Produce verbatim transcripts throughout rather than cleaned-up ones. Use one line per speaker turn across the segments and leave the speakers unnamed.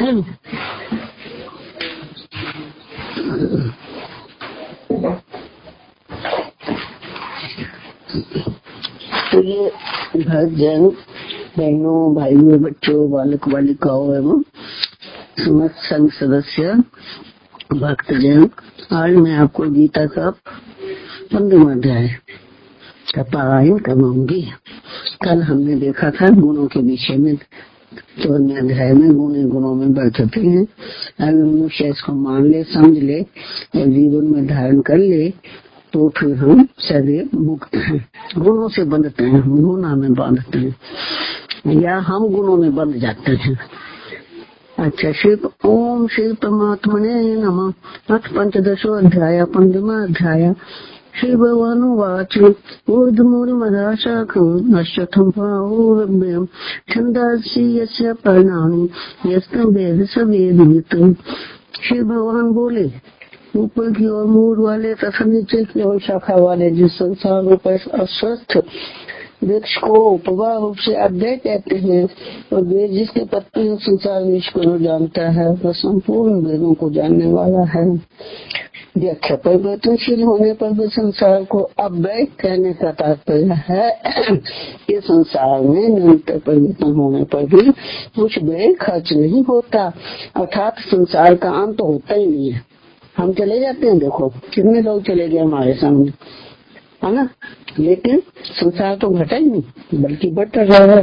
तो ये भजन बहनों, भाइयों, बच्चों, बालक बालिकाओं एवं समस्त संघ सदस्य भक्तजन, आज मैं आपको गीता का पंद्रहवां अध्याय का पारायण करवाऊंगी। कल हमने देखा था गुणों के विषय में, चौदहवें अध्याय में गुण गुणों में बढ़ते हैं। अगर मनुष्य इसको मान ले, समझ ले और जीवन में धारण कर ले तो फिर हम सदैव मुक्त हैं। गुणों से बंधते हैं, गुणा में बांधते हैं या हम गुणों में बंध जाते हैं। अच्छा, श्री ओम श्री परमात्मने नमः। अथ पंचदशो अध्याय पंचमा अध्याय। श्री भगवान वाच ऊर्ध्वमूलमदाशाखम् अश्वत्थं पावोरभ्यं छन्दांसि यस्य पर्णानि यस्तं वेद स वेदवित्। श्री भगवान बोले, ऊपर की ओर मूल वाले तथा नीचे की ओर शाखा वाले जिस संसार रूप अस्वस्थ वृक्ष को उपवा रूप से अध्यय कहते हैं, और वेद जिसके पत्ते संसार विश्व को जानता है वह संपूर्ण वेदों को जानने वाला है। व्याख्या, परिवर्तनशील होने पर भी संसार को अव्यय कहने का तात्पर्य है कि संसार में निरंतर परिवर्तन होने पर भी कुछ व्यय खर्च नहीं होता, अर्थात संसार का अंत होता ही नहीं है। हम चले जाते हैं, देखो कितने लोग चले गए हमारे सामने, है ना, लेकिन संसार तो घटा ही नहीं बल्कि बढ़ रहा है।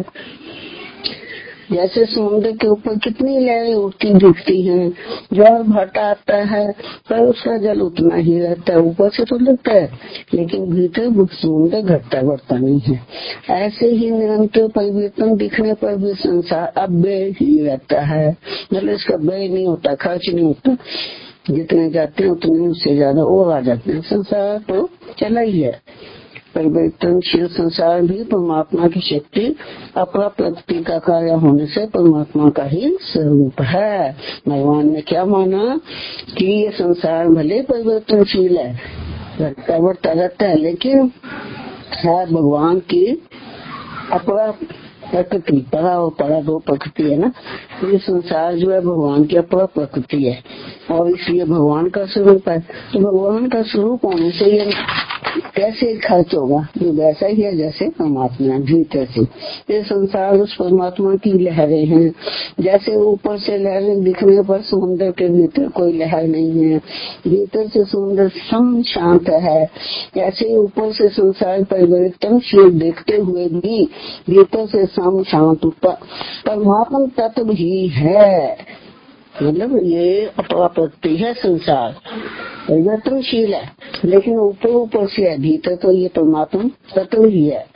जैसे समुद्र के ऊपर कितनी लहरें उठती दिखती हैं, जल भटा आता है पर उसका जल उतना ही रहता है, ऊपर से तो लगता है लेकिन भीतर समुद्र घटता बढ़ता नहीं है। ऐसे ही निरंतर परिवर्तन दिखने पर भी संसार अव्यय ही रहता है, मतलब इसका व्यय नहीं होता, खर्च नहीं होता। जितने जाते हैं उतने उससे ज्यादा और आ जाते हैं। संसार तो चला ही है। परिवर्तनशील संसार भी परमात्मा की शक्ति अपना प्रकृति का कार्य होने से परमात्मा का ही स्वरूप है। भगवान ने क्या माना कि ये संसार भले परिवर्तनशील है, घटता बढ़ता रहता है, लेकिन है भगवान की अपना प्रकृति। परा और परा दो प्रकृति है ना, ये संसार जो है भगवान की अपना प्रकृति है और इसलिए भगवान का स्वरूप है। तो भगवान का स्वरूप होने से ये कैसे खर्च होगा, ये वैसा ही है जैसे परमात्मा भीतर से। ये संसार उस परमात्मा की लहरें हैं। जैसे ऊपर से लहरें दिखने पर समुद्र के भीतर कोई लहर नहीं है, भीतर से समुद्र सम शांत है। ऐसे ऊपर से संसार परिवर्तनशील देखते हुए भी भीतर से सम शांत परमात्मा तत्व ही है। मतलब ये अपना प्रकृति है, संसार परिवर्तनशील है लेकिन ऊपर ऊपर से है, भीतर तो ये परमात्मा तत्व ही है।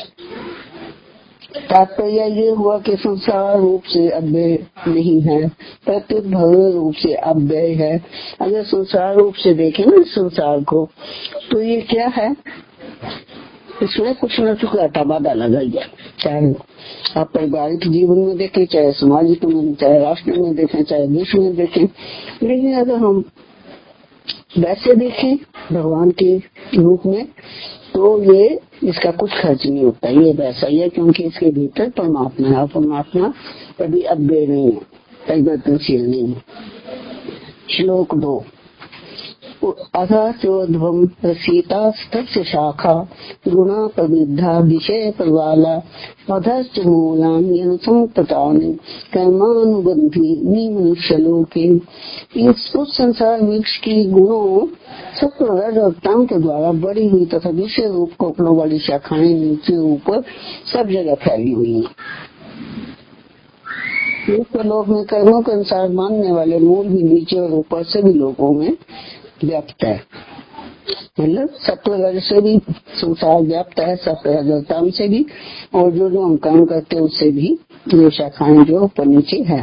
तात्पर्य ये हुआ कि संसार रूप से अव्यय नहीं है, प्रत्येक भव्य रूप से अव्यय है। अगर संसार रूप से देखें ना संसार को, तो ये क्या है, इसमें कुछ न कुछ घाटा बाधा लगा ही है। चाहे आप पारिवारिक जीवन में देखें, चाहे सामाजिक में, चाहे राष्ट्र में देखें, चाहे विश्व में देखें। लेकिन अगर हम वैसे देखें भगवान के रूप में, तो ये इसका कुछ खर्च नहीं होता, ये वैसा ही है, क्योंकि इसके भीतर परमात्मा है। परमात्मा कभी अव्यय नहीं है, परिवर्तनशील नहीं है। श्लोक दो। अथाचोध्वं सीतास्तस्य शाखा गुणा प्रविद्धा विषय प्रवाला अधश्च मूलानि अनुसंततानि कर्मानुबंधी मनुष्यलोके। इस उस संसार वृक्ष की गुणों सत्व रज और तम के द्वारा बढ़ी हुई तथा विषय रूप कोपलों वाली शाखाएं नीचे ऊपर सब जगह फैली हुई हैं। लोक में कर्मों के अनुसार मानने वाले मूल भी नीचे और ऊपर सभी लोगों में व्याप्त है। मतलब सत्व रज से भी संसार व्याप्त है, सत्व रज तम से भी, और जो जो हम काम करते हैं उससे भी ये शाखाएं जो ऊपर नीचे है।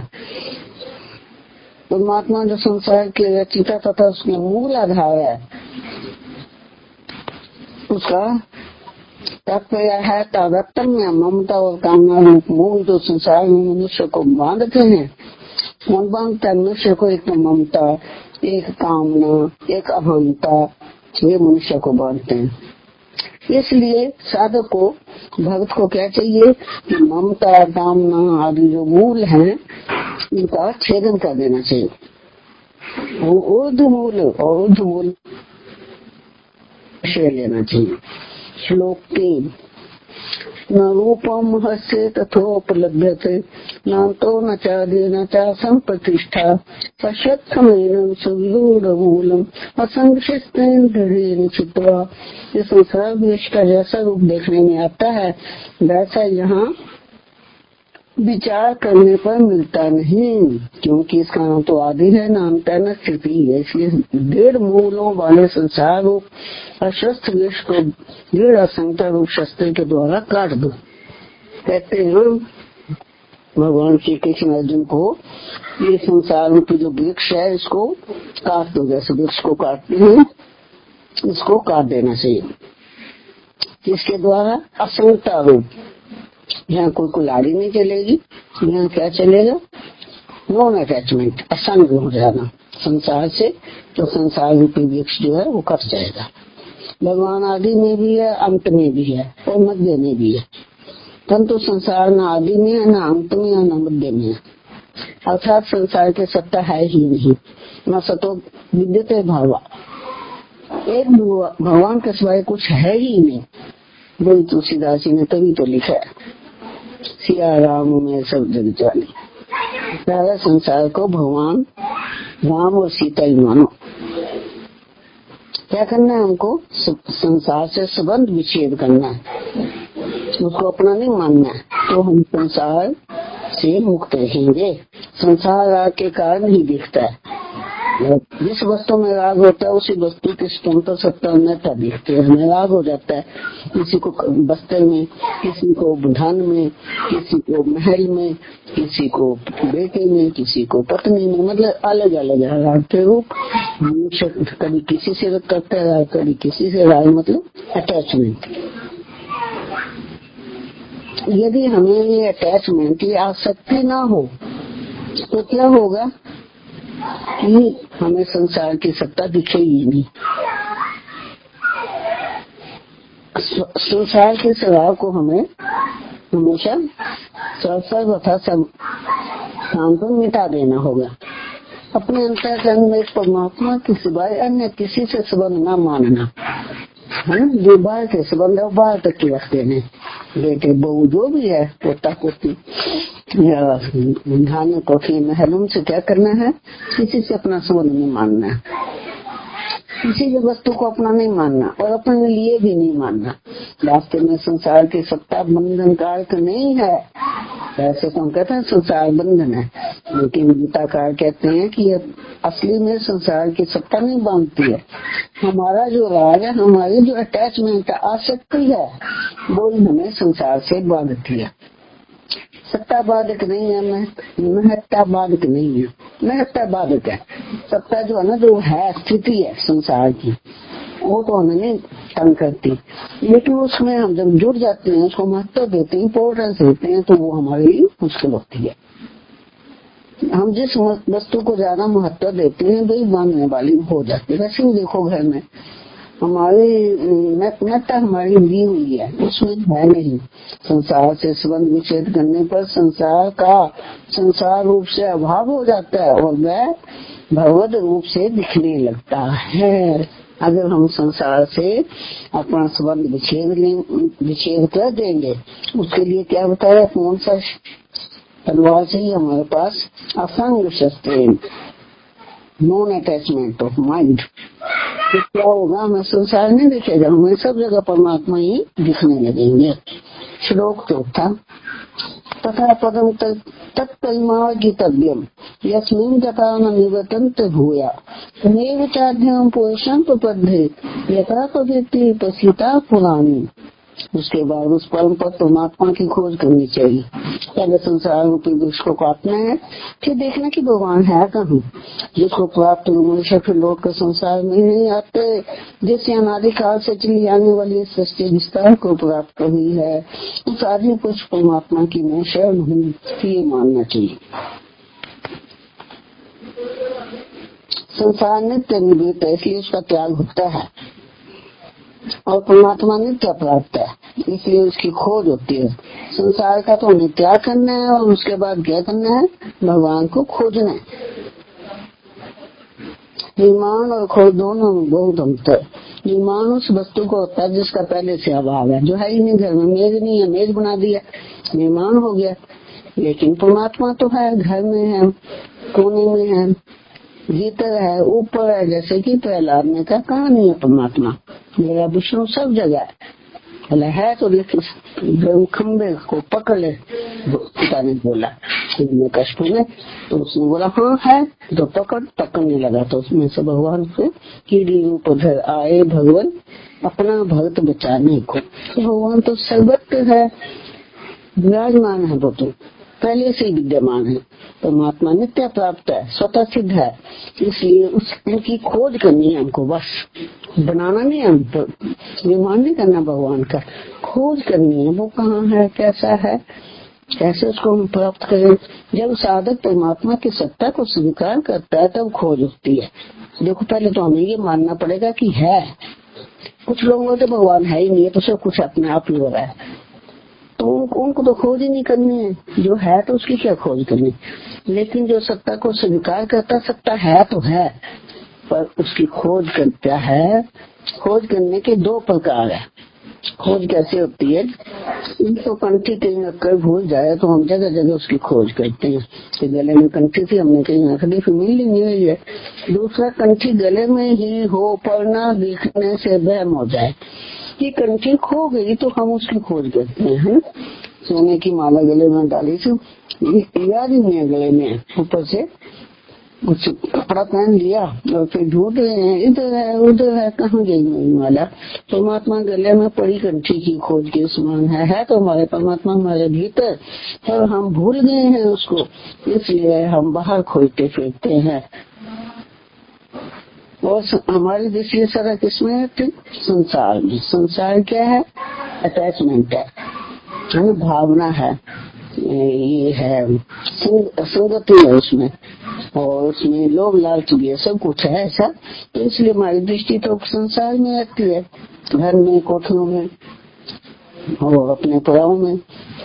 परमात्मा जो संसार के रचिता तथा उसमें मूल आधार है, उसका तात्पर्य है तादात्म्य या ममता और कामना रूप मूल जो संसार में मनुष्य को बांधते हैं। कौन बांधता है मनुष्य को? एक तो ममता, एक कामना, एक अहंता, ये मनुष्य को बांधते हैं। इसलिए साधक को, भक्त को क्या चाहिए कि ममता, कामना आदि जो मूल हैं इनका छेदन कर देना चाहिए। वो ऊर्ध्वमूल और ऊर्ध्वमूल विषय लेना चाहिए। श्लोक तीन, न रूपम हस्य तथोपलभ्यते नान्तो न चादि न चासं प्रतिष्ठा पश्यत्समेनं सुविरूढमूलम् असंशिष्टेन दृढ़ेन चित्वा। ये संसार विश्व का जैसा रूप देखने में आता है वैसा यहाँ विचार करने पर मिलता नहीं, क्योंकि इसका नाम तो आदि है, नाम न स्थिति है। इसलिए दृढ़ मूलों वाले संसार रूप अशस्त्र विष को दृढ़ असंख्य रूप शस्त्र के द्वारा काट दो। कहते हैं भगवान श्री कृष्ण अर्जुन को, ये संसार रूपी जो वृक्ष है इसको काट दो, जैसे वृक्ष को काटते हैं इसको काट देना चाहिए। इसके द्वारा असंख्य रूप, यहाँ कोई कुल्हाड़ी नहीं चलेगी, यहाँ क्या चलेगा, नॉन अटैचमेंट, असंग हो जाना संसार से, तो संसार रूपी वृक्ष जो है वो कट जाएगा। भगवान आदि में भी है, अंत में भी है और मध्य में भी है, परंतु संसार न आदि में है, न अंत में है, न मध्य में है। अर्थात संसार की सत्ता है ही नहीं, न सतो विद्यते भावा, एक भगवान के सिवाय कुछ है ही नहीं। वही तुलसीदास जी ने तभी तो लिखा है, सिया राम में सब जग जाने। सारा संसार को भगवान राम और सीता ही मानो। क्या करना है हमको, संसार से संबंध विच्छेद करना है, उसको अपना नहीं मानना है, तो हम संसार से मुक्त रहेंगे। संसार के कारण ही दिखता है, जिस वस्तु में राग होता है उसी वस्तु की स्वतंत्र सत्ता अन्यथा दिखते हैं, हमें राग हो जाता है, किसी को बस्तर में, किसी को धन में, किसी को महल में, किसी को बेटे में, किसी को पत्नी में, मतलब अलग अलग है राग के रूप। कभी किसी से करता है राग, कभी किसी से राग, मतलब अटैचमेंट। यदि हमें ये अटैचमेंट की आसक्ति ना हो तो क्या होगा कि हमें संसार की सत्ता दिखेगी नहीं। संसार के स्वभाव को हमें हमेशा सर्वथा शांति मिटा देना होगा। अपने अंतःकरण में परमात्मा के सिवाय अन्य किसी से संबंध न मानना है। जो बाहर के संबंध है बाहर तक की रखते हैं, बेटे बहू जो भी है, पोता पोती या धान कोठी महलूम से क्या करना है, किसी से अपना संबंध नहीं मानना है, किसी भी वस्तु को अपना नहीं मानना और अपने लिए भी नहीं मानना। वास्तव में संसार की सत्ता बंधन का अर्थ नहीं है, ऐसे तो हम कहते हैं संसार बंधन है, लेकिन गीताकार कहते हैं कि ये असली में संसार की सत्ता नहीं बांधती है। हमारा जो राग है, हमारी जो अटैचमेंट आसक्ति है, वो हमें संसार से बांधती है। सत्ता बाधक नहीं है, महत्ता बाधक नहीं है, महत्ता बाधक है। सत्ता जो है ना, जो है स्थिति है संसार की, वो तो हमें नहीं तंग करती, लेकिन उसमें हम जब जुड़ जाते हैं, उसको महत्व देते हैं, इम्पोर्टेंस देते हैं, तो वो हमारे लिए मुश्किल होती है। हम जिस वस्तु को ज्यादा महत्व देते हैं वही बांधने वाली हो जाती है। वैसे ही देखो घर में हमारी नैतिकता हमारी दी हुई है, उसमें है नहीं। संसार से संबंध विच्छेद करने पर संसार का संसार रूप से अभाव हो जाता है और वह भगवत रूप से दिखने लगता है। अगर हम संसार से अपना संबंध विच्छेद विच्छेद कर देंगे, उसके लिए क्या बताया, कौन सा तलवार चाहिए हमारे पास, असंग शस्त्र, नॉन अटैचमेंट ऑफ माइंड। तो क्या होगा, हमें संसार नहीं दिखेगा, हमें सब जगह परमात्मा ही दिखने लगेंगे। श्लोक चौथा, तथा पदम तत्परिमार्गितव्यम यस्मिन् गता न निवर्तन्त भूया तमेव चाध्यं पुरुषं प्रपद्ये यथा पद्धति पसीता पुरानी। उसके बाद उस परम पद परमात्मा की खोज करनी चाहिए। पहले संसार रूपी वृक्ष को काटना है, फिर देखना कि भगवान है कहाँ, जिसको प्राप्त मनुष्य फिर लोग के संसार में नहीं आते, जिससे अनादिकाल से चली आने वाली सृष्टि विस्तार को प्राप्त हुई है, उस आदि कुछ परमात्मा की मैं शरण हूँ, ये मानना चाहिए। संसार नित्य निवृत्त है, इसलिए उसका त्याग होता है। और परमात्मा नित्य प्राप्त है, इसलिए उसकी खोज होती है। संसार का तो हमें त्याग करना है और उसके बाद क्या करना है, भगवान को खोजना है। निर्माण और खोज दोनों में बहुत अंतर। निर्माण उस वस्तु को होता है जिसका पहले से अभाव है, जो है ही नहीं, घर में मेज नहीं है, मेज बना दिया, निर्माण हो गया। लेकिन परमात्मा तो है, घर में है, कोने में है, भीतर है, ऊपर है। जैसे कि प्रहलाद ने कहा, कहाँ नहीं है परमात्मा, मेरा विष्णु सब जगह है। बोला है तो लेकिन खम्बे को पकड़ ले, पिता ने बोला कष्ट में, तो उसने बोला हाँ है, तो पकड़ पकड़ने लगा। तो उसमें से भगवान से कीड़ी रूप उधर आए भगवान अपना भक्त बचाने को। तो भगवान तो सर्वत्र है, विराजमान है, वो तो पहले से ही विद्यमान है। परमात्मा नित्य प्राप्त है, स्वतः सिद्ध है, इसलिए उस उनकी खोज करनी है हमको, बस बनाना नहीं, हम निर्माण नहीं करना, भगवान का खोज करनी है। वो कहाँ है, कैसा है, कैसे उसको हम प्राप्त करें। जब साधक परमात्मा की सत्ता को स्वीकार करता है तब खोज होती है। देखो पहले तो हमें ये मानना पड़ेगा कि है। कुछ लोग बोलते भगवान है ही नहीं है, तो सब कुछ अपने आप ही हो रहा है, तो उनको तो खोज ही नहीं करनी है। जो है तो उसकी क्या खोज करनी। लेकिन जो सत्ता को स्वीकार करता, सत्ता है तो है, पर उसकी खोज करता है। खोज करने के दो प्रकार है। खोज कैसे होती है, इनको कंठी कहीं रखकर भूल जाए तो हम जगह जगह उसकी खोज करते हैं कि गले में कंठी थी, हमने कहीं रख दी, फिर मिल नहीं हुई है। दूसरा, कंठी गले में ही हो पर ना दिखने से वहम हो जाए कि कंठी खो गई, तो हम उसकी खोज करते हैं। सोने की माला गले में डाली थी, याद ही नहीं है गले में, ऊपर से कुछ कपड़ा पहन लिया और फिर ढूंढ रहे हैं, इधर है उधर है, कहाँ गई मेरी माला। परमात्मा गले में पड़ी कंठी की खोज के समान है, है तो हमारे परमात्मा हमारे भीतर, पर हम भूल गए हैं उसको, इसलिए हम बाहर खोजते फिरते हैं। और हमारी दृष्टि सारा किसमें है, संसार में। संसार क्या है, अटैचमेंट है, हमें भावना है, ये है संगति है उसमें, और उसमें लोभ लालच भी है, सब कुछ है ऐसा। तो इसलिए हमारी दृष्टि तो संसार में रहती है, घर में, कोठरों में और अपने पड़ाव में।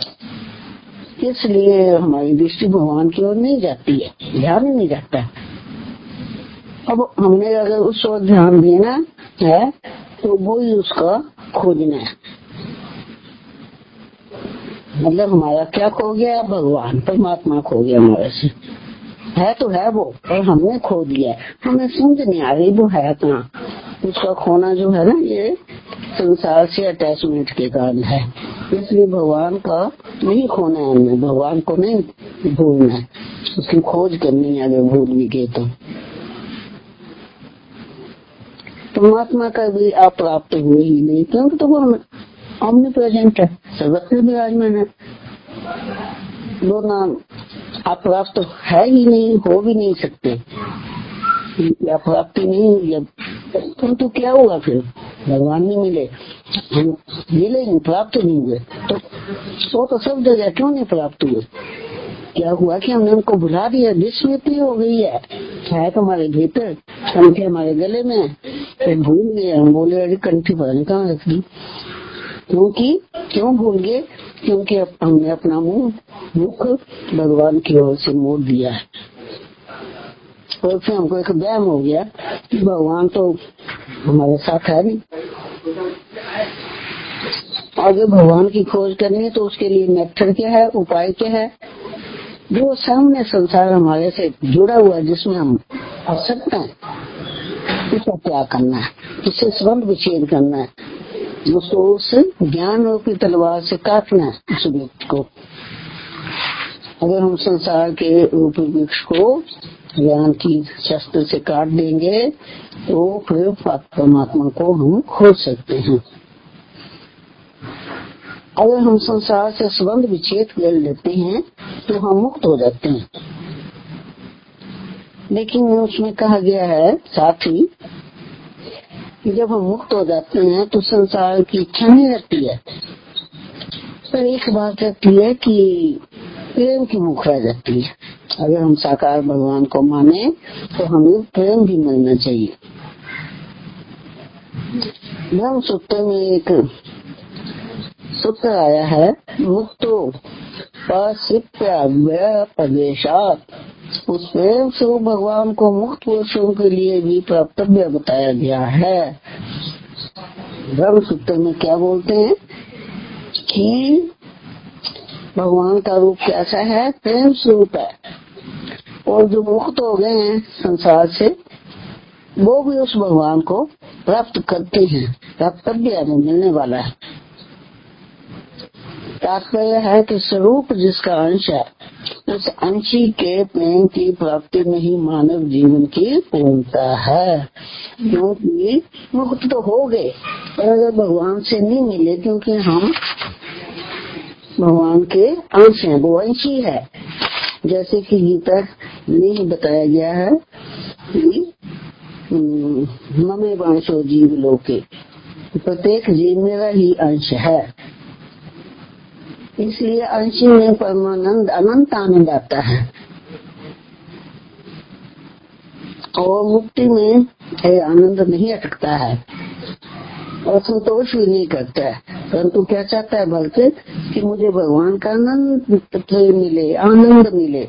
इसलिए हमारी दृष्टि भगवान की ओर नहीं जाती है, ध्यान ही नहीं जाता। अब हमने अगर उस ओर ध्यान देना है तो वो ही उसका खोजना है। मतलब हमारा क्या खो गया, भगवान परमात्मा खो गया हमारे से। है तो है वो, और हमने खो दिया, हमें समझ नहीं आ रही वो है कहाँ। उसका खोना जो है ना, ये संसार से अटैचमेंट के कारण है। इसलिए भगवान का नहीं खोना है, हमें भगवान को नहीं भूलना है, उसकी खोज करनी है। अगर भूल भी गए तो परमात्मा का भी आप प्राप्त हुए ही नहीं, क्योंकि तो वो omni प्रेजेंट है, सर्वत्र विराजमान है। वो नाम आप प्राप्त है ही नहीं, हो भी नहीं सकते, या प्राप्ति नहीं हुई, तुम तो क्या हुआ फिर, भगवान नहीं मिले, हम मिले नहीं, प्राप्त नहीं हुए, तो वो तो सब जगह क्यों नहीं प्राप्त हुए। क्या हुआ कि हमने उनको भुला दिया, विस्मृति हो गई है। है तो हमारे भीतर, कंठी हमारे गले में, तो भूल गए। हम बोले अरे कंठी पता नहीं कहाँ रख दी, क्योंकि क्यों भूल गए, क्योंकि हमने अपना मुंह मुख भगवान की ओर से मोड़ दिया है। और फिर हमको एक वहम हो गया कि भगवान तो हमारे साथ है नहीं। अगर भगवान की खोज करनी है तो उसके लिए मेथड क्या है, उपाय क्या है। जो सामने संसार हमारे से जुड़ा हुआ है, जिसमें हम फंस सकते हैं, उसका त्याग करना है, उससे संबंध विच्छेद करना है, उसको उस ज्ञान रूपी तलवार से काटना है उस व्यक्ति को। अगर हम संसार के रूपी वृक्ष को ज्ञान की शस्त्र से काट देंगे तो फिर परमात्मा को हम खोज सकते हैं। अगर हम संसार से संबंध विच्छेद कर लेते हैं तो हम मुक्त हो जाते हैं। लेकिन उसमें कहा गया है साथ ही कि जब हम मुक्त हो जाते हैं तो संसार की इच्छा नहीं रहती है, पर एक बात रहती है कि प्रेम की मुख रह जाती है। अगर हम साकार भगवान को माने तो हमें प्रेम भी मिलना चाहिए। ब्रह्म सूत्र में एक सूत्र आया है, मुक्तो प्रदेशात। उस प्रेम से भगवान को मुक्त पुरुषों के लिए भी प्राप्तव्य बताया गया है। ब्रह्म सूत्र में क्या बोलते हैं कि भगवान का रूप कैसा है, प्रेम स्वरूप है, और जो मुक्त हो गए हैं संसार से वो भी उस भगवान को प्राप्त करते हैं, प्राप्तव्य में मिलने वाला है। तात्पर्य है कि स्वरूप जिसका अंश है उस अंशी के प्रेम की प्राप्ति में ही मानव जीवन की पूर्णता है। क्योंकि मुक्त तो हो गए पर अगर भगवान से नहीं मिले, क्योंकि हम भगवान के अंश हैं, वो अंशी है। जैसे कि गीता में बताया गया है कि ममे वांशो जीव लोके, प्रत्येक जीव मेरा ही अंश है। इसलिए अंशी में परमानंद अनंत आनंद आता है और मुक्ति में आनंद नहीं अटकता है और संतोष भी नहीं करता है, परंतु क्या चाहता है बल्कि कि मुझे भगवान का आनंद मिले, आनंद मिले।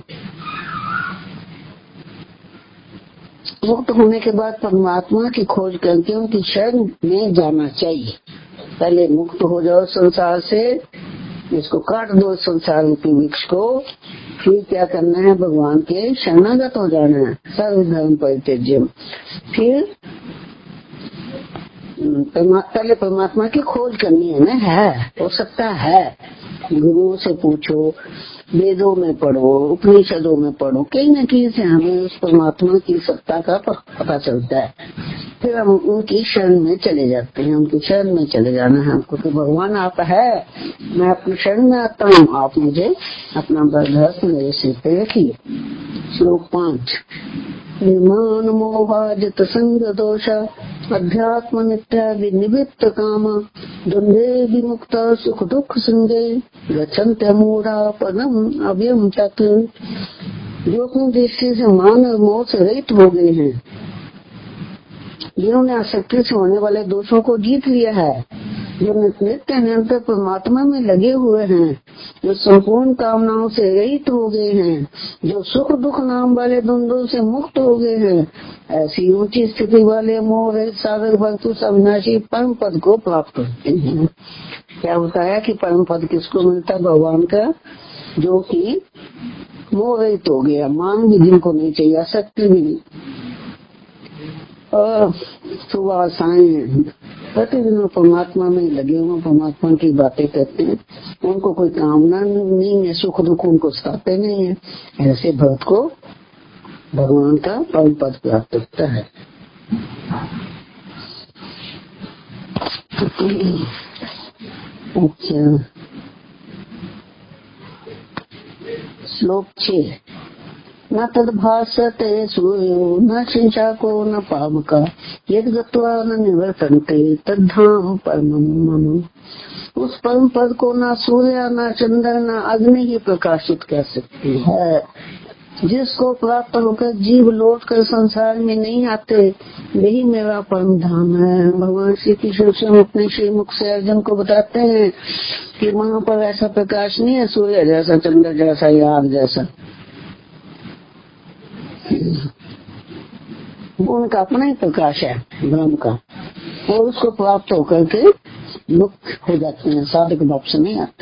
मुक्त होने के बाद परमात्मा की खोज करके उनकी शरण में जाना चाहिए। पहले मुक्त हो जाओ संसार से, इसको काट दो संसार रूपी वृक्ष को, फिर क्या करना है, भगवान के शरणागत हो जाना है, सर्व धर्म परित्यज्य। फिर पहले परमात्मा की खोज करनी है ना, है हो सकता है, गुरुओं से पूछो, वेदों में पढ़ो, उपनिषदों में पढ़ो, कहीं न कहीं से हमें उस परमात्मा की सत्ता का पता चलता है। फिर हम उनकी शरण में चले जाते हैं, उनकी शरण में चले जाना है हमको कि भगवान आप है, मैं अपनी शरण में आता हूँ, आप मुझे अपना बरदस्त मेरे सिर पे रखिए। श्लोक पांच, निर्माण मोहाजित संग दोष अध्यात्म नित्य विनिवृत्त काम द्वंद्वे विमुक्त सुख दुख संगे गच्छन्ते मूढ़ा पदम अव्यम तक। जो अपनी दृष्टि से मान और मोह से रहित हो गए हैं, जिन्होंने आसक्ति से होने वाले दोषों को जीत लिया है, जो नित्य निरंतर परमात्मा में लगे हुए हैं, जो संपूर्ण कामनाओं से रहित हो गए हैं, जो सुख दुख नाम वाले द्वंद्वों से मुक्त हो गए हैं, ऐसी ऊंची स्थिति वाले मोह रहित साधक भक्त उस अविनाशी परम पद को प्राप्त करते हैं। क्या बताया कि परम पद किसको मिलता है, भगवान का, जो कि मोह रहित हो गया, मान भी जिनको नहीं चाहिए, आसक्ति भी नहीं, और सुबह सायं प्रतिदिन परमात्मा में लगे हुए, परमात्मा की बातें करते हैं, उनको कोई कामना नहीं है, सुख दुख उनको सताते नहीं है, ऐसे भक्त को भगवान का परम पद प्राप्त होता है। अच्छा, श्लोक छह, न तद्भासते सूर्यो न शिंशाको न पावका यद गत्वा न निवर्तन्ते तद्धाम परमं मम। उस परम पद को न सूर्य न चंद्र न अग्नि ही प्रकाशित कर सकती है, जिसको प्राप्त होकर जीव लौट कर संसार में नहीं आते, यही मेरा परम धाम है। भगवान श्री कृष्ण स्वयं अपने श्री मुख से अर्जुन को बताते हैं कि वहाँ पर ऐसा प्रकाश नहीं है सूर्य जैसा, चंद्र जैसा या आग जैसा, उनका अपना ही प्रकाश है ब्रह्म का, और उसको प्राप्त होकर के मुक्त हो जाते हैं, साधक भाव से नहीं आते।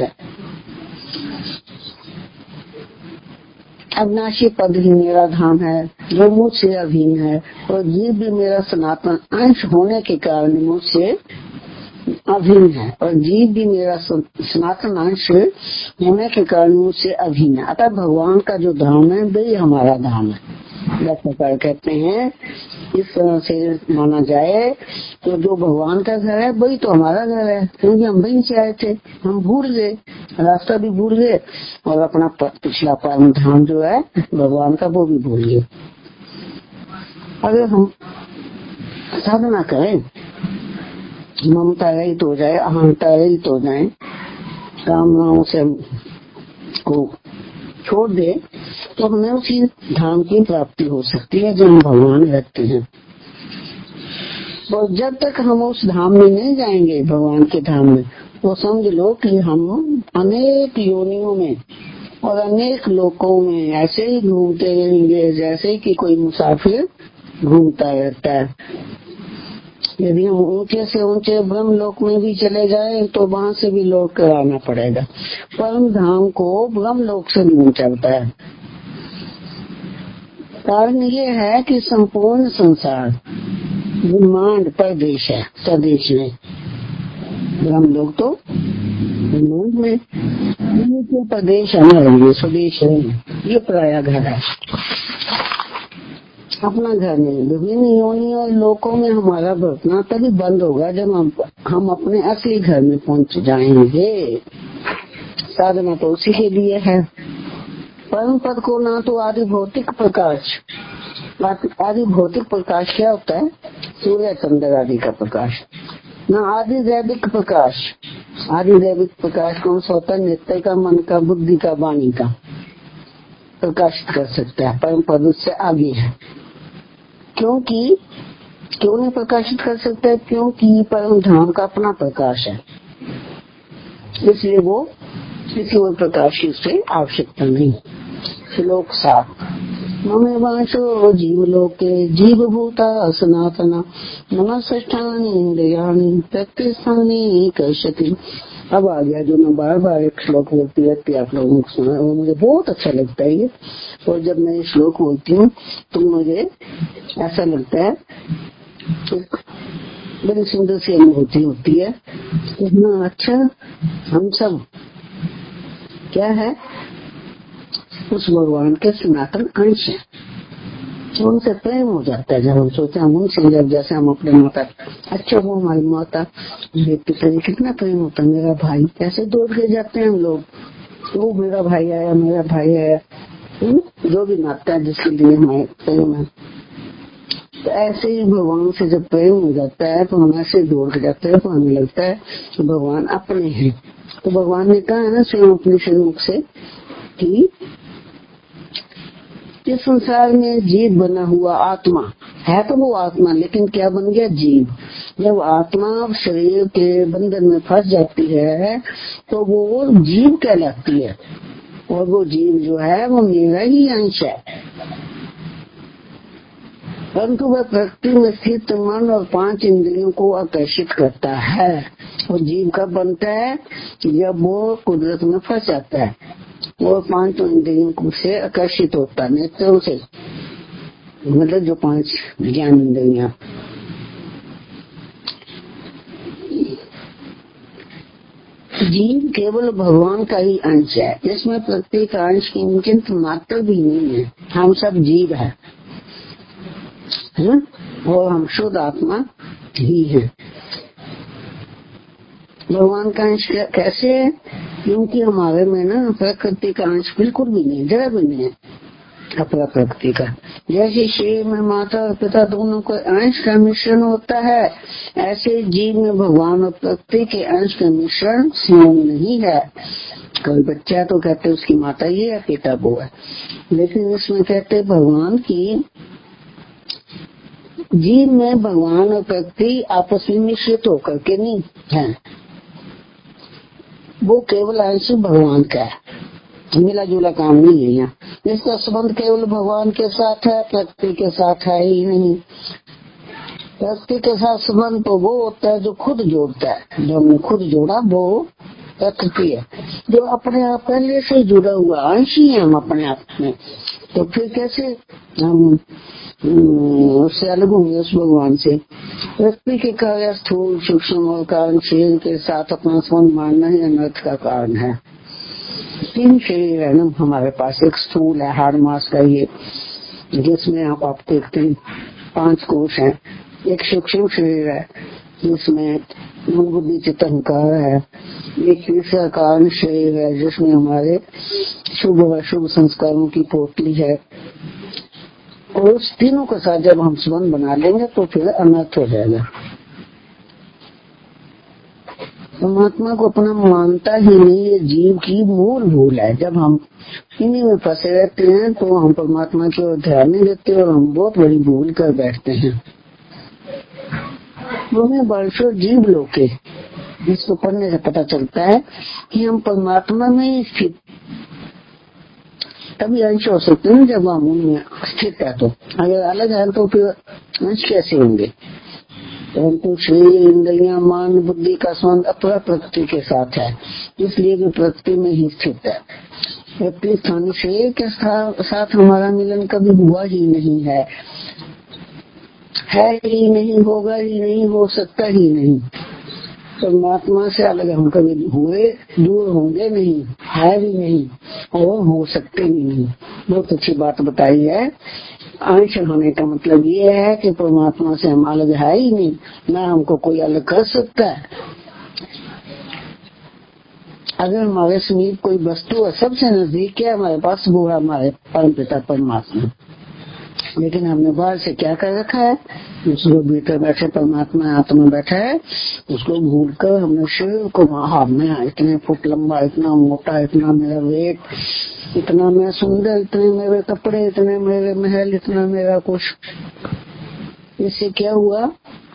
अविनाशी पद ही मेरा धाम है, जो मुझसे अभिन्न है, और जीव भी मेरा सनातन अंश होने के कारण मुझसे अभिन्न है, और जीव भी मेरा सनातन अंश होने के कारण मुझसे अभिन्न है। अतः भगवान का जो धाम है वही हमारा धाम है। दस प्रकार कहते हैं, इस तरह से माना जाए तो जो भगवान का घर है वही तो हमारा घर है, क्योंकि हम वहीं से आए थे, हम भूल गए, रास्ता भी भूल गए और अपना पिछला परम धाम जो है भगवान का वो भी भूल गए। अगर हम साधना करें, ममता रहित हो जाए, अहंता रहित हो जाए, कामनाओं से को छोड़ दे, तो हमें उसी धाम की प्राप्ति हो सकती है जब भगवान रहते हैं। और जब तक हम उस धाम में नहीं जाएंगे, भगवान के धाम में, तो समझ लो कि हम अनेक योनियों में और अनेक लोकों में ऐसे ही घूमते रहेंगे जैसे कि कोई मुसाफिर घूमता रहता है। यदि हम ऊंचे से ऊंचे ब्रह्म लोक में भी चले जाएं तो वहाँ से भी लौट कर आना पड़ेगा। परम धाम को ब्रह्म लोक से नहीं चलता है। कारण ये है कि संपूर्ण संसार ब्रह्मांड परदेश है, स्वदेश में। ब्रह्म लोक तो ब्रह्मांड में, ये प्रदेश है ना, ये स्वदेश है, ये पराया घर है, अपना घर नहीं। विभिन्न योनियों और लोकों में हमारा बरतना तभी बंद होगा जब हम हम अपने असली घर में पहुंच जाएंगे। साधना तो उसी के लिए है। परम पद को ना तो आदि भौतिक प्रकाश, आदि भौतिक प्रकाश क्या होता है? सूर्य चंद्र आदि का प्रकाश, ना आदि दैविक प्रकाश। आदि दैविक प्रकाश कौन सा होता है? नित्य का, मन का, बुद्धि का, वाणी का प्रकाशित कर सकता है। परम पद उससे आगे है। क्योंकि क्यों नहीं प्रकाशित कर सकता है? क्योंकि परम धाम का अपना प्रकाश है, इसलिए वो किसी और प्रकाश की उससे आवश्यकता नहीं। श्लोक सात। ममे वांशो जीव लोके जीव भूता सनातना नमस्ष्ठानि इंद्रियाणि प्रत्यस्थानि कर्षति। अब आ गया जो मैं बार बार एक श्लोक बोलती रहती है, आप लोगों को सुना, वो मुझे बहुत अच्छा लगता है ये। और जब मैं ये श्लोक बोलती हूँ तो मुझे ऐसा लगता है बड़ी सुंदर सी अनुभूति होती है। इतना अच्छा हम सब क्या है? उस भगवान के सनातन अंश है। उनसे प्रेम हो जाता है जब हम सोचते हैं उनसे, जब जैसे हम अपने माता, अच्छा वो हमारी माता देखते थे कितना प्रेम होता है, मेरा भाई, कैसे दौड़ के जाते हैं हम लोग, वो मेरा भाई आया, मेरा भाई आया, जो भी नाता है जिसके लिए हमारे प्रेम है। तो ऐसे ही भगवान से जब प्रेम हो जाता है तो हम ऐसे दौड़ के जाते हैं, तो हमें लगता है कि भगवान अपने हैं। तो भगवान ने कहा है ना स्वयं अपने श्रीमुख से कि इस संसार में जीव बना हुआ आत्मा है, तो वो आत्मा, लेकिन क्या बन गया? जीव। जब आत्मा शरीर के बंधन में फंस जाती है तो वो जीव कहलाती है, और वो जीव जो है वो मेरा ही अंश है। परंतु वह प्रकृति में स्थित मन और पांच इंद्रियों को आकर्षित करता है। और जीव कब बनता है? जब वो कुदरत में फंस जाता है, वो पांच इंद्रियों से आकर्षित होता है, नेत्रों से, मतलब जो पांच ज्ञान इंद्रियां। जीव केवल भगवान का ही अंश है, इसमें प्रत्येक अंश की किंचित मात्र भी नहीं है। हम सब जीव है, है? और हम शुद्ध आत्मा ही है। भगवान का अंश कैसे है? क्योंकि हमारे में ना प्रकृति का अंश बिल्कुल भी नहीं, जरा भी नहीं है अपना प्रकृति का। जैसे शरीर में माता और पिता दोनों को अंश का मिश्रण होता है, ऐसे जीव में भगवान और प्रकृति के अंश का मिश्रण संयोग नहीं है। कोई बच्चा तो कहते उसकी माता ये है, पिता वो है, लेकिन इसमें कहते भगवान की जीव में भगवान और प्रकृति आपस में मिश्रित होकर के नहीं है, वो केवल अंश भगवान का है, मिला जुला काम नहीं है यहाँ। इसका संबंध केवल भगवान के साथ है, प्रकृति के साथ है ही नहीं। प्रकृति के साथ संबंध तो वो होता है जो खुद जोड़ता है, जो हमने खुद जोड़ा वो प्रकृति है, जो अपने आप पहले से जुड़ा हुआ अंश ही है हम अपने आप में। तो फिर कैसे हम उससे अलग होंगे उस भगवान से? प्रकृति के कार्य स्थूल सूक्ष्म और कारण शरीर के साथ अपना संबंध मानना ही अनर्थ का कारण है। तीन शरीर है ना हमारे पास, एक स्थूल है हाड़ मास का ये, जिसमें आप आप देखते हैं पांच कोश हैं। एक सूक्ष्म शरीर है जिसमें बुद्धि चित्त अहंकार है। एक तीसरा कारण शरीर है जिसमें हमारे शुभ व शुभ संस्कारों की पोटली है। और उस तीनों के साथ जब हम संबंध बना लेंगे तो फिर अनर्थ हो जाएगा। परमात्मा को अपना मानता ही नहीं, ये जीव की मूल भूल है। जब हम इन्हीं में फंसे रहते हैं तो हम परमात्मा की ओर ध्यान नहीं देते और हम बहुत बड़ी भूल कर बैठते हैं। हमें वर्षों जीव लोके, जिसको पढ़ने से पता चलता है कि हम परमात्मा में ही स्थित तभी अंश हो सकते हैं जब हम उनमें स्थित है। तो अगर अलग है तो फिर अंश कैसे होंगे? परंतु शरीर, इंद्रियां, मन, बुद्धि का संबंध अपरा प्रकृति के साथ है, इसलिए वे प्रकृति में ही स्थित है। प्रकृति स्थानीय शरीर के साथ हमारा मिलन कभी हुआ ही नहीं है, है ही नहीं, होगा ही नहीं, हो सकता ही नहीं। परमात्मा से अलग हम कभी हुए, दूर होंगे नहीं, है भी नहीं और हो सकते भी नहीं। बहुत अच्छी बात बताई है। अंश होने का मतलब ये है कि परमात्मा से हम अलग है ही नहीं, ना हमको कोई अलग कर सकता है। अगर हमारे समीप कोई वस्तु है, सबसे नजदीक है हमारे पास, वो है हमारे परम पिता परमात्मा। लेकिन हमने बाहर से क्या कर रखा है? उसको भीतर बैठे परमात्मा आत्मा बैठा है, उसको भूलकर हमने शरीर को हाथ में, इतने फुट लंबा, इतना मोटा, इतना मेरा वेट, इतना मैं सुंदर, इतने मेरे कपड़े, इतने मेरे महल, इतना मेरा कुछ। इससे क्या हुआ?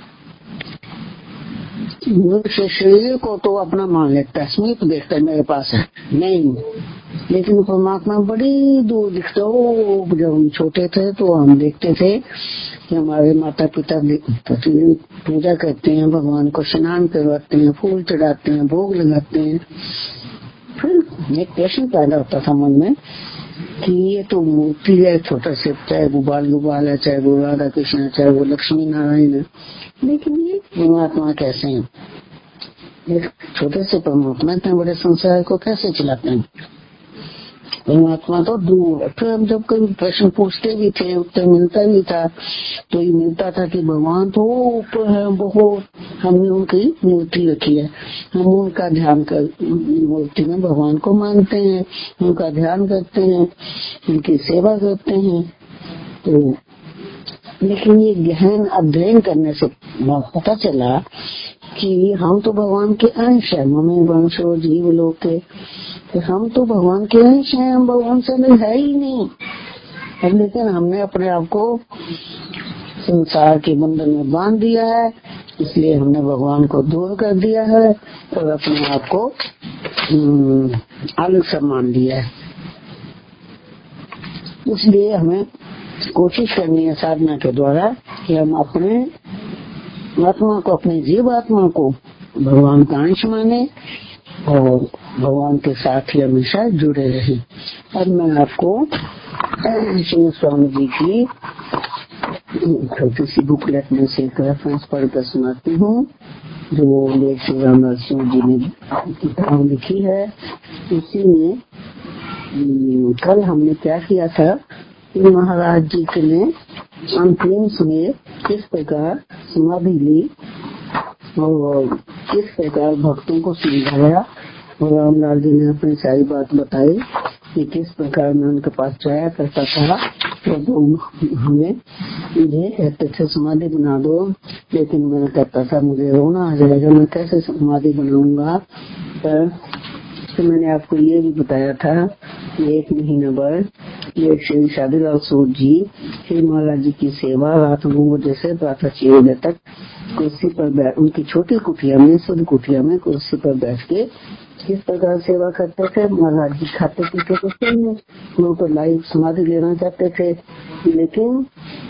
मनुष्य शरीर को तो अपना मान लेता है, समीप देखता है मेरे पास है, नहीं। लेकिन परमात्मा बड़ी दूर दिखता हो। जब हम छोटे थे तो हम देखते थे कि हमारे माता पिता प्रतिदिन पूजा करते हैं, भगवान को स्नान करवाते हैं, फूल चढ़ाते हैं, भोग लगाते हैं। फिर एक प्रश्न पैदा होता था मन में कि ये तो मूर्ति है, छोटा से, चाहे वो बाल गोपाल है, चाहे वो राधा कृष्ण है, चाहे वो लक्ष्मी नारायण है, लेकिन ये परमात्मा कैसे हैं? एक छोटे से परमात्मा इतने बड़े संसार को कैसे चलाते हैं? परमात्मा तो दूर। फिर हम जब कभी प्रश्न पूछते भी थे, उत्तर मिलता भी था, तो ये मिलता था कि भगवान तो ऊपर है बहुत, हमने उनकी मूर्ति रखी है, हम उनका ध्यान कर, मूर्ति में भगवान को मानते हैं, उनका ध्यान करते हैं, उनकी सेवा करते हैं। तो लेकिन ये गहन अध्ययन करने से पता चला कि हम तो भगवान के अंश है, मम्मी वंशो जीव लोग के, तो हम तो भगवान के अंश हैं, हम भगवान से अलग है ही नहीं। अब लेकिन हमने अपने आप को संसार के बंधन में बांध दिया है, इसलिए हमने भगवान को दूर कर दिया है और अपने आप को अलग सा मान लिया है। इसलिए हमें कोशिश करनी है साधना के द्वारा कि हम अपने आत्मा को, अपने जीव आत्मा को भगवान का अंश माने और भगवान के साथ ही हमेशा जुड़े रहे। अब मैं आपको श्री स्वामी जी की छोटी सी बुकलेट में से एक रेफरेंस पढ़कर सुनाती हूँ, जो लेख श्री रामदास सिंह जी ने किताब लिखी है। इसी में कल हमने क्या किया था कि महाराज जी के ने अंतिम समय किस प्रकार समाधि ली और किस प्रकार भक्तों को समझाया, और रामलाल जी ने अपनी सारी बात बताई कि किस प्रकार मैं उनके पास जाया करता था। तो हमें मुझे कहते थे समाधि बना दो, लेकिन मैं कहता था मुझे रोना आ जाएगा, मैं कैसे समाधि बनाऊंगा। पर तो मैंने आपको ये भी बताया था कि एक महीना बाद ये श्री शादीलाल सूद जी श्री महाराज जी की सेवा रात नौ बजे से प्रातः छह बजे तक कुर्सी पर बैठ, उनकी छोटी कुटिया में, शुद्ध कुटिया में कुर्सी पर बैठ के किस प्रकार सेवा करते थे। महाराज जी खाते पीते कुछ नहीं, वो तो लाइव समाधि लेना चाहते थे, लेकिन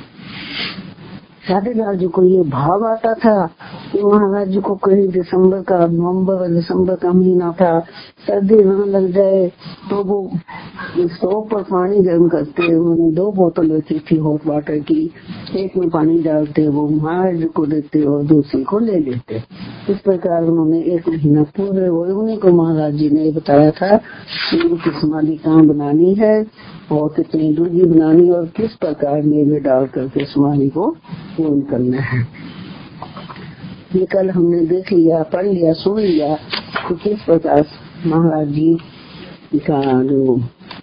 शादीलाल जी को ये भाव आता था कि महाराज जी को कहीं दिसंबर का, नवंबर दिसंबर का महीना था, सर्दी न लग जाए तो वो स्टोव पर पानी गर्म करते। उन्होंने दो बोतल रखी थी हॉट वाटर की, एक में पानी डालते, वो महाराज जी को देते और दूसरी को ले लेते। इस प्रकार उन्होंने एक महीना पूरे, उन्हीं को महाराज जी ने बताया था कि उनकी समाधि कहाँ बनानी है और कितनी दूरी बनानी और किस प्रकार मेवे डाल करके समाधि को पूर्ण करना है। ये कल हमने देख लिया, पढ़ लिया, सुन लिया कि किस प्रकार महाराज जी का जो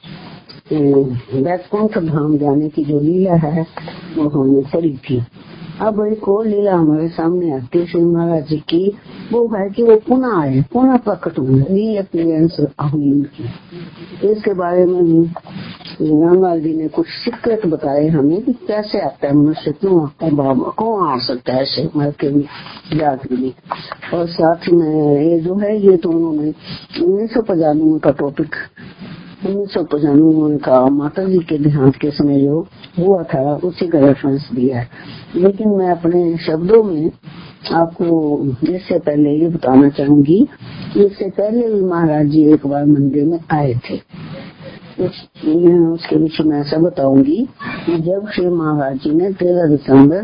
वैकुंठ धाम जाने की जो लीला है वो हमने पढ़ी थी। अब एक और लीला हमारे सामने आती है श्री महाराज जी की, वो है कि वो पुनः आए, पुनः प्रकट हुए, री अपीयरेंस हुई उनकी। इसके बारे में भी रामलाल जी ने कुछ सीक्रेट बताए हमें कि कैसे आता है मनुष्य, क्यों आता है, बाबा कौन आ सकता है ऐसे मर के भी जाके भी। और साथ में ये जो है ये तो उन्होंने उन्नीस सौ पचानवे का टॉपिक उन्नीस सौ पचानवे का माता जी के देहांत के समय जो हुआ था उसी का रेफरेंस दिया है। लेकिन मैं अपने शब्दों में आपको इससे पहले ये बताना चाहूंगी कि इससे पहले भी महाराज जी एक बार मंदिर में आए थे। उस, उसके विषय में ऐसा बताऊंगी कि जब श्री महाराज जी ने तेरह दिसंबर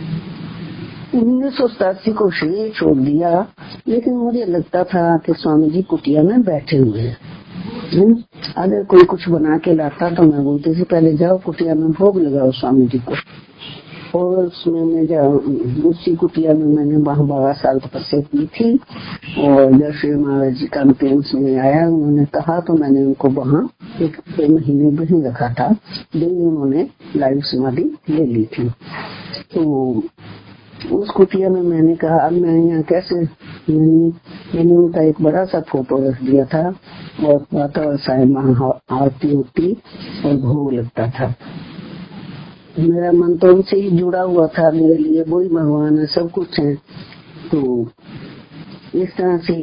उन्नीस सौ सतासी को शरीर छोड़ दिया, लेकिन मुझे लगता था कि स्वामी जी कुटिया में बैठे हुए हैं। अगर कोई कुछ बना के लाता तो मैं बोलती थी पहले जाओ कुटिया में भोग लगाओ स्वामी जी को। और उसमें मैं जब उसी कुटिया में मैंने वहाँ बारह साल तपस्या की थी, और जब श्री महाराज जी का अंतिम में आया उन्होंने कहा तो मैंने उनको वहाँ एक महीने भी रखा था। डेली उन्होंने लाइव समाधि ले ली थी। तो उस कुटिया में मैंने कहा अब मैं यहाँ कैसे, मैंने, मैंने उनका एक बड़ा सा फोटो रख दिया था और प्रातः सायं आरती होती और भोग लगता था। मेरा मन तो उनसे ही जुड़ा हुआ था, मेरे लिए वही भगवान है, सब कुछ है। तो इस तरह से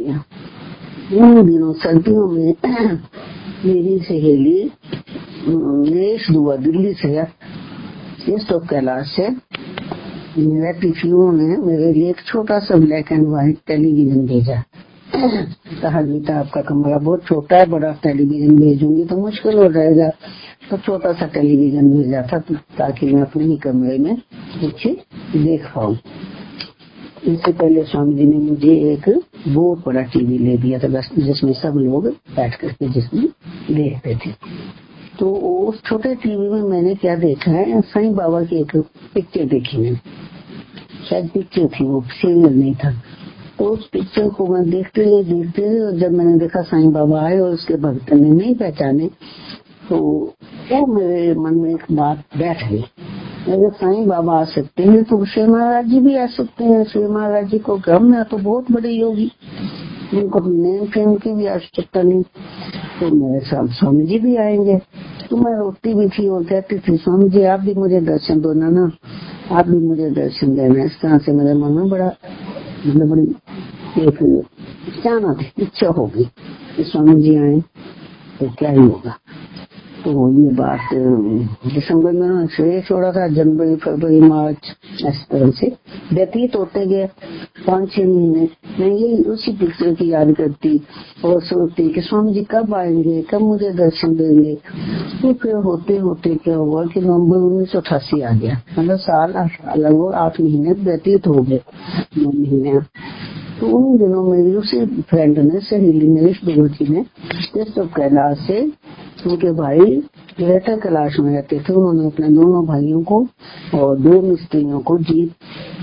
इन दिनों सर्दियों में मेरी सहेली नरेश दुआ दिल्ली से इस तो कैलाश से मेरा टिफियों ने मेरे लिए एक छोटा सा ब्लैक एंड व्हाइट टेलीविजन भेजा। कहा गीता आपका कमरा बहुत छोटा है, बड़ा टेलीविजन भेजूंगी तो मुश्किल हो जाएगा, तो छोटा सा टेलीविजन भेजा था ताकि मैं अपने ही कमरे में कुछ देख पाऊँ। इससे पहले स्वामी जी ने मुझे एक बहुत बड़ा टीवी ले दिया था जिसमें सब लोग बैठ करके जिसमें देखते थे। तो उस छोटे टीवी में मैंने क्या देखा है, साईं बाबा की एक पिक्चर देखी मैंने, शायद पिक्चर थी वो, सीरियल नहीं था। तो उस पिक्चर को मैं देखते हुए देखते हुए और जब मैंने देखा साईं बाबा आए और उसके भक्त ने नहीं पहचाने तो वो मेरे मन में एक बात बैठ गई, अगर साईं बाबा आ सकते हैं तो श्री महाराज जी भी आ सकते हैं। श्री महाराज जी को गम है तो बहुत बड़े योगी, उनको नेम फेम की भी आवश्यकता नहीं, तो मेरे साथ स्वामी जी भी आएंगे। तो मैं रोती भी थी और कहती थी स्वामी जी आप भी मुझे दर्शन दो ना, आप भी मुझे दर्शन देना। इस तरह से मेरे मन में बड़ा मतलब बड़ी एक चाहना थी, इच्छा होगी कि स्वामी जी आए तो क्या ही होगा। तो ये बात दिसंबर में शरीर छोड़ा था, जनवरी फरवरी मार्च इस तरह से व्यतीत होते गए पाँच छह महीने। मैं यही उसी पिक्चर की याद करती और सोचती कि स्वामी जी कब आएंगे, कब मुझे दर्शन देंगे। तो फिर होते होते क्या हुआ कि नवम्बर उन्नीस सौ अठासी आ गया, मतलब साल लगभग आठ महीने व्यतीत हो गए, नौ महीने। तो उन दिनों मेरी उसी फ्रेंड ने सहेली नरेश जी ने इस तो कैलाश से उनके भाई ग्रेटर कैलाश में रहते थे, उन्होंने अपने दोनों भाइयों को और दो मिस्त्रियों को जीप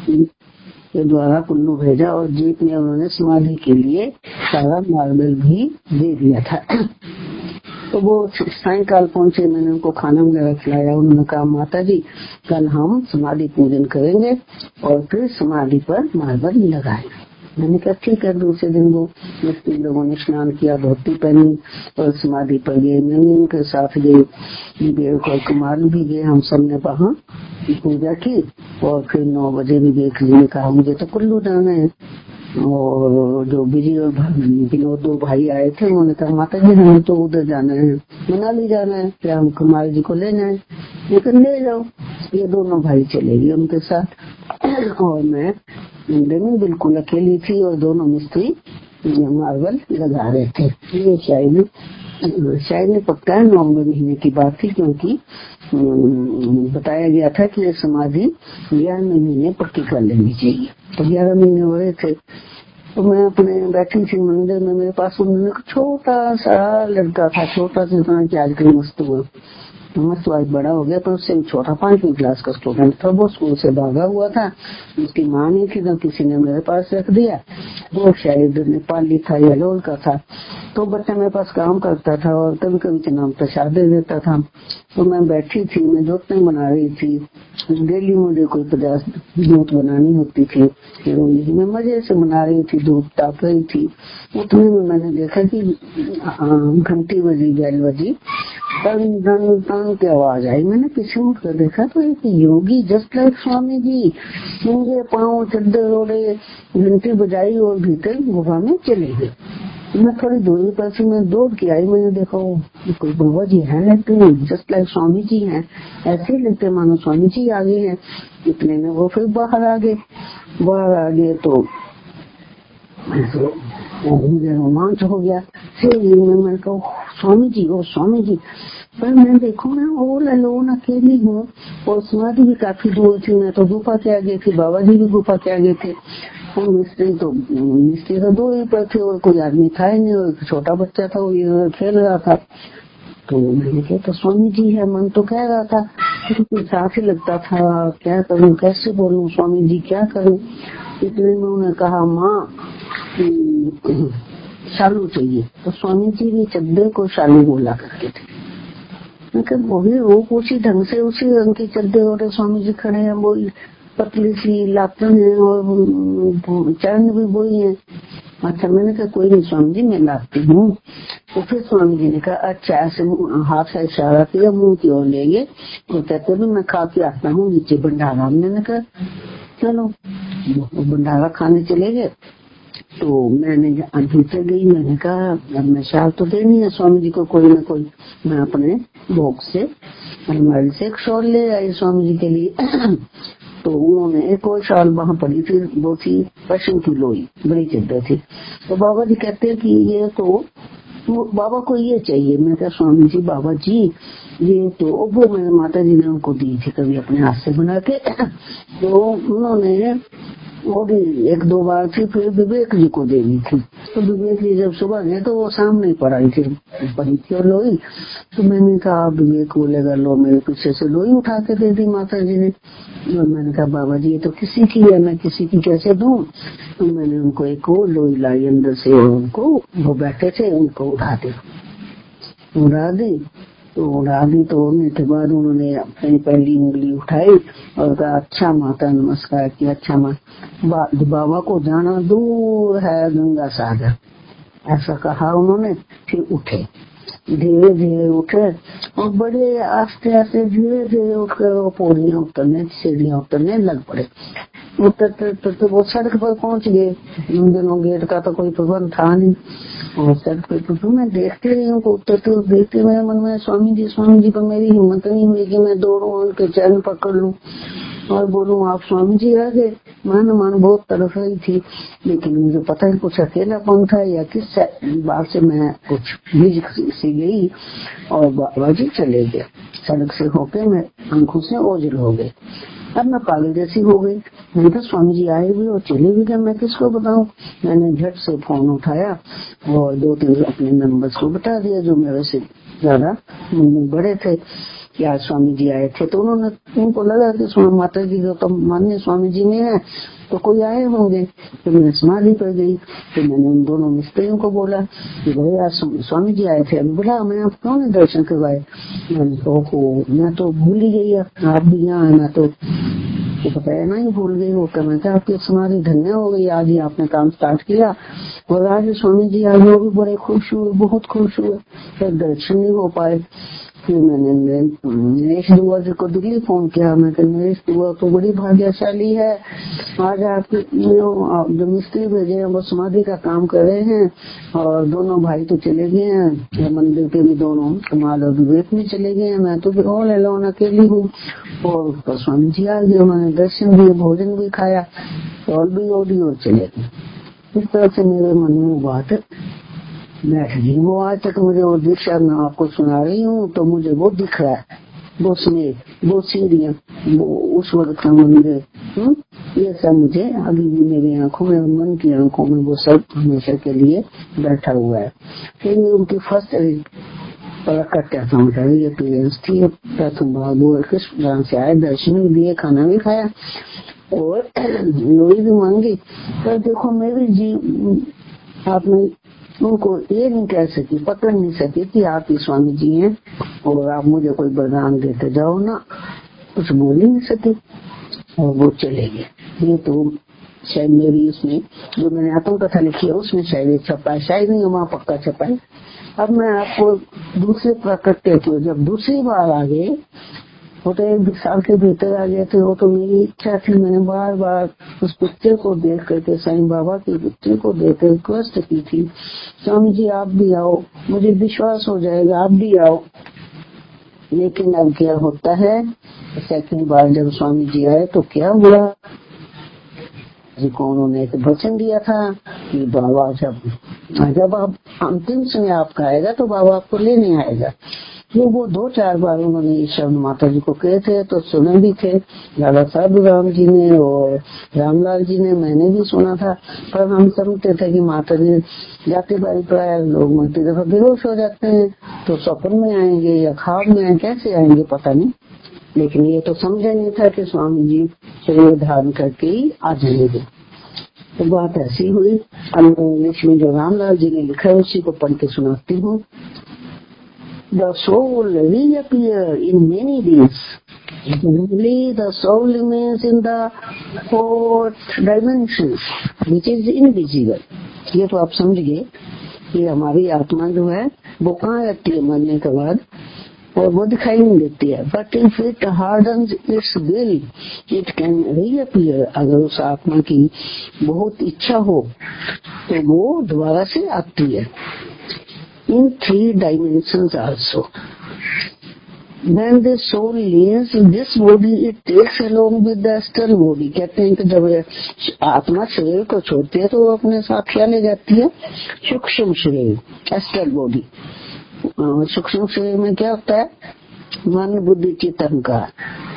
के द्वारा कुल्लू भेजा और जीप ने उन्होंने समाधि के लिए सारा मार्बल भी दे दिया था। तो वो सायंकाल पहुंचे, मैंने उनको खाना वगैरह खिलाया। उन्होंने कहा माता जी कल हम समाधि पूजन करेंगे और फिर समाधि पर मार्बल लगाएंगे। मैंने कहा ठीक है। दूसरे दिन वो मिस्त्री लोगों ने स्नान किया, धोती पहनी और समाधि पर गए। मैं उनके साथ गई और कुमार भी गए, हम सब ने वहाँ पूजा की और फिर नौ बजे भी देख लिए। कहा मुझे तो कुल्लू जाना है। और जो बिजी और विनोद दो भाई आए थे उन्होंने कहा माता जी हमें तो उधर जाना है, मनाली जाना है, क्या हम कुमार जी को लेना है, लेकिन ले जाओ। ये दोनों भाई चले गए उनके साथ और मैं मंदिर में बिल्कुल अकेली थी और दोनों मिस्त्री मार्बल लगा रहे थे। ये शायद शायद में पक्का है नवंबर महीने की बात थी, क्योंकि बताया गया था कि ये समाधि ग्यारह महीने पक्की कर लेनी चाहिए। तो ग्यारह महीने हो रहे थे तो मैं अपने बैठी थी मंदिर में, मेरे पास उन्होंने छोटा सा लड़का था, छोटा सा कि आजकल मस्त हुआ, मस्त वाइफ बड़ा हो गया, पर उससे छोटा पांचवी क्लास का स्टूडेंट था। वो स्कूल से भागा हुआ था, उसकी माँ नहीं थी तो किसी ने मेरे पास रख दिया। वो शायद नेपाली था या लोल का था, तो बच्चा मेरे पास काम करता था और कभी कभी नाम प्रसाद दे देता था। तो मैं बैठी थी, मैं जोत नहीं बना रही थी, डेली मुझे कोई पचास जोत बनानी होती थी, मैं मजे से बना रही थी, धूप ताप रही थी। उतने में मैंने देखा कि घंटी बजी, बैल बजी, टन टन टन की आवाज आई। मैंने पीछे मुड़ कर देखा तो एक योगी जस्ट लाइक स्वामी जी मुझे पाँव चद्दर ओढ़े घंटी बजाई और भीतर गुफा में चले गए। मैं थोड़ी दूरी पर से मैं दौड़ के आई, मैंने देखा कोई बाबा जी है लेकिन जस्ट लाइक स्वामी जी हैं, ऐसे ही लगते मानो स्वामी जी आ गए हैं। इतने में वो फिर बाहर आ गए। बाहर आ गए तो मुझे रोमांच हो गया। फिर मैंने कहा स्वामी जी, ओ स्वामी जी। पर मैं देखो ना ऑल अलोन अकेली हूँ और समाधि भी काफी दूर थी। मैं तो गुफा के आगे थी, बाबा जी भी गुफा के आगे थे, और मिस्त्री तो मिस्त्री तो दो ही पर थे और कोई आदमी था ही नहीं, और छोटा बच्चा था वो खेल रहा था। तो मैंने कहा तो स्वामी जी है, मन तो कह रहा था लेकिन साफ ही लगता था, क्या करूं, कैसे बोलूं, स्वामी जी क्या करूं। इतने में उन्होंने कहा माँ शालू चाहिए, तो स्वामी जी भी चद्दर को शालू बोला करते थे। वो भी वो उसी ढंग से उसी रंग की चद्दर और स्वामी जी खड़े हैं, वो पतली सी लातन है और चरण भी वही है। अच्छा, मैंने कहा कोई नहीं स्वामी जी मैं लाती हूँ। तो फिर स्वामी जी ने कहा अच्छा, ऐसे हाथ से इशारा किया, मुंह की ओर ले गए। तो कहते भी मैं खा के आता हूँ नीचे भंडारा। मैंने कहा चलो, भंडारा खाने चले गए। तो मैंने भीतर गई, मैंने कहा अब मैं शाल तो देनी है स्वामी जी को कोई ना कोई। मैं अपने भोग से अलमारी से एक शॉल ले आई स्वामी जी के लिए। तो उन्होंने एक और शाल वहाँ पड़ी थी, वो थी पशु की लोई, बड़ी चद्दर थी। तो बाबा जी कहते कि ये तो बाबा को ये चाहिए। मैं कहा स्वामी जी बाबा जी ये तो वो मेरे माता जी ने उनको दी थी कभी अपने हाथ से बना के। तो उन्होंने वो भी एक दो बार थी, फिर विवेक जी को देनी थी। तो विवेक जी जब सुबह गए तो वो सामने पड़ी थी पड़ी थी और लोई। तो मैंने कहा विवेक बोलेगा लो, मेरे पीछे से लोई उठा के दे दी माता जी ने। और मैंने कहा बाबा जी ये तो किसी की है, मैं किसी की कैसे दूं। तो मैंने उनको एक और लोई लाई अंदर से, उनको वो बैठे थे उनको उठा दी उड़ा दी तो उड़ा दी। तो उड़ने के बाद उन्होंने अपनी पहली उंगली उठाई और कहा अच्छा माता नमस्कार किया। अच्छा माँ बा, बाबा को जाना दूर है गंगा सागर, ऐसा कहा उन्होंने। फिर उठे, धीरे धीरे उठे और बड़े आस्ते आस्ते धीरे धीरे उठकर वो पौड़ियां उतरने सीढ़ियां उतरने लग पड़े। उतरते उतरते वो सड़क पर पहुंच गए। उन दिनों गेट का तो कोई प्रबंध था नहीं, और सड़क पे तो मैं देखते रही हूँ उतरते हुए, देखते मेरे मन में स्वामी जी स्वामी जी, पर मेरी हिम्मत नहीं हुई कि मैं दौड़ूं उनके चरण पकड़ लूं और बोलूं आप स्वामी जी आ गए। मन मन बहुत तरफ रही थी, लेकिन मुझे पता है कुछ अकेलापन था या किस बात से मैं कुछ भीज सी गई और बाबा जी चले गए। सड़क से होके मैं आंखों से ओझल हो गए। अब मैं पागल जैसी हो गई। मैंने कहा स्वामी जी आए भी और चले भी गए, मैं किसको बताऊं। मैंने झट से फोन उठाया और दो तीन अपने मेंबर्स को बता दिया जो मेरे से ज्यादा बड़े थे कि आज स्वामी जी आए थे। तो उन्होंने उनको लगा कि स्वामी माता जी को तो मान्य स्वामी जी में है तो कोई आए होंगे। तो मैं समाधि पर गई। तो मैंने उन दोनों मिस्त्रियों को बोला कि भाई आज स्वामी जी आए थे। अभी बोला मैं आप क्यों नहीं दर्शन करवाए। मैंने कहा मैं तो भूल ही गई, आप भी यहाँ मैं तो बताया नहीं भूल गई हो। मैं कहा आपकी समाधि धन्य हो गई, आज ही आपने काम स्टार्ट किया। और आज स्वामी जी आज वो भी बड़े खुश हुए, बहुत खुश हुए, फिर दर्शन नहीं हो पाए। फिर मैंने नरेश दुआ जी को दिल्ली फोन किया। मैं कहा नरेश दुआ तो बड़ी भाग्यशाली है, आज आपके जो मिस्त्री भेजे हैं वो समाधि का काम कर रहे हैं और दोनों भाई तो चले गए हैं, मंदिर के भी दोनों कमाल और विवेक में चले गए हैं। मैं तो फिर ऑल अलोन अकेली हूँ। और स्वामी जी आ गए, उन्होंने दर्शन दिए, भोजन भी खाया और भी ओडी और चले गए। इस तरह से मेरे मन में बात बैठ गई। वो आज तक मुझे वो दृश्य मैं आपको सुना रही हूँ तो मुझे वो दिख रहा है, वो स्नेह, वो सीढ़ियाँ, वो उस वक्त का मंदिर, ये सब मुझे अभी भी मेरी आंखों में, मन की आंखों में वो सब हमेशा के लिए बैठा हुआ है। फिर उनकी फर्स्ट का क्या समझा, ये पेरेंट्स थी। प्रथम भाग वो कृष्ण ग्राम से आए, दर्शन भी दिए, खाना भी खाया और लोई भी मांगी। पर देखो मेरी जी आपने उनको ये नहीं कह सकी, पकड़ नहीं सकी कि आप ही स्वामी जी हैं और आप मुझे कोई वरदान देते जाओ ना, कुछ बोल ही नहीं सके और वो चले गए। ये तो शायद मेरी उसमें जो मैंने आत्मकथा लिखी है उसमें शायद छपा है, शायद नहीं वहाँ पक्का छपा है। अब मैं आपको दूसरे प्रकट के जब दूसरी बार आ गए, वो तो एक साल के भीतर आ गए थे। वो तो मेरी इच्छा थी, मैंने बार बार उस पिक्चर को देख करके, साईं बाबा की पिक्चर को देख कर रिक्वेस्ट की थी, स्वामी जी आप भी आओ, मुझे विश्वास हो जाएगा आप भी आओ। लेकिन अब क्या होता है, सेकंड बार जब स्वामी जी आए तो क्या हुआ जी को उन्होंने एक वचन दिया था कि बाबा जब जब आप अंतिम समय आपका आएगा तो बाबा आपको लेने आएगा। तो वो दो चार बार उन्होंने ये शब्द माता जी को कहे थे, तो सुने भी थे दादा साहब राम जी ने और रामलाल जी ने, मैंने भी सुना था। पर हम समझते थे कि माता जी जाते बारी प्राय लोग मरती दफा बेहोश हो जाते हैं, तो सपन में आएंगे या ख्वाब में कैसे आएंगे पता नहीं। लेकिन ये तो समझा नहीं था कि स्वामी जी शरीर धारण करके ही आ जाएंगे। तो बात ऐसी हुई। अब इंग्लिश में जो रामलाल जी ने लिखा है उसी को पढ़ के सुनाती हूँ। The soul reappear in many days. Generally, the soul remains in the fourth dimension, which is invisible. ये तो आप समझ गए कि हमारी आत्मा जो है वो कहाँ रहती है मरने के बाद, और वो दिखाई नहीं देती है। But if it hardens its will it can reappear. अगर उस आत्मा की बहुत इच्छा हो तो वो दोबारा से आती है। In three dimensions also. When the soul leaves this body, it takes along with the astral body. कहते हैं कि जब आत्मा शरीर को छोड़ती है तो वो अपने साथ क्या ले जाती है, सूक्ष्म शरीर, एस्ट्रल बॉडी। सूक्ष्म शरीर में क्या होता है, मन बुद्धि चित्त अहंकार,